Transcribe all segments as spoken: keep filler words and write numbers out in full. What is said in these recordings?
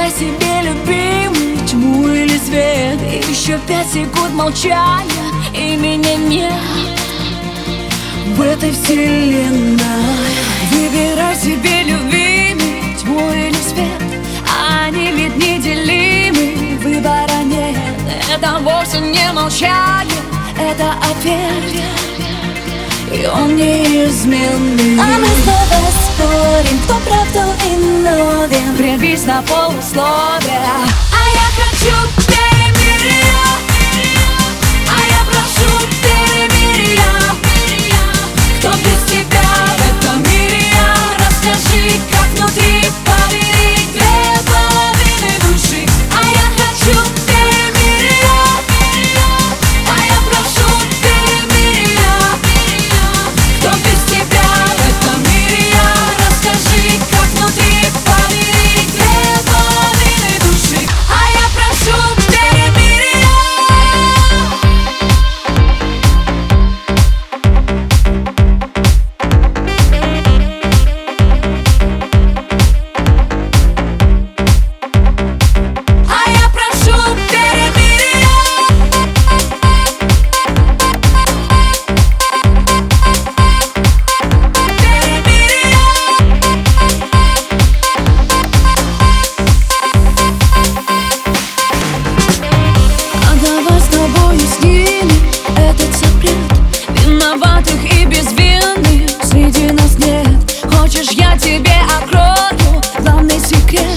Выбирай себе, любимый, тьму или свет. И еще пять секунд молчания, и меня нет в этой вселенной. Выбирай себе, любимый, тьму или свет. Они ведь неделимы, выбора нет. Это вовсе не молчание, это ответ, и он неизменный. А мы снова спорим, кто прав, кто виновен. Прервись на полусловие. А я хочу перемирия, а я прошу перемирия. Кто без тебя в этом мире я? Расскажи, как внутри поверить две половины души. А я хочу перемирия, а я прошу перемирия. Кто без тебя в этом мире я? Расскажи, как внутри поверить две половины души. А я прошу перемирия. А я прошу перемирия. А давай с тобой снимем этот запрет. Виноватых и безвинных среди нас нет. Хочешь, я тебе открою главный секрет?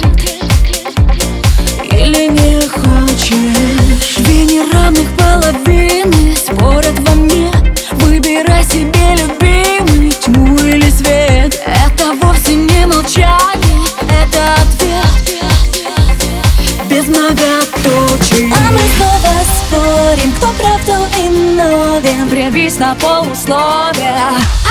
Или не хочешь? Две неравных половины спорят во мне. Выбирай себе, любимый, тьму или свет. Это вовсе не молчание, это ответ без многоточий. А мы снова спорим, кто прав, кто виновен. Прервись на полусловие.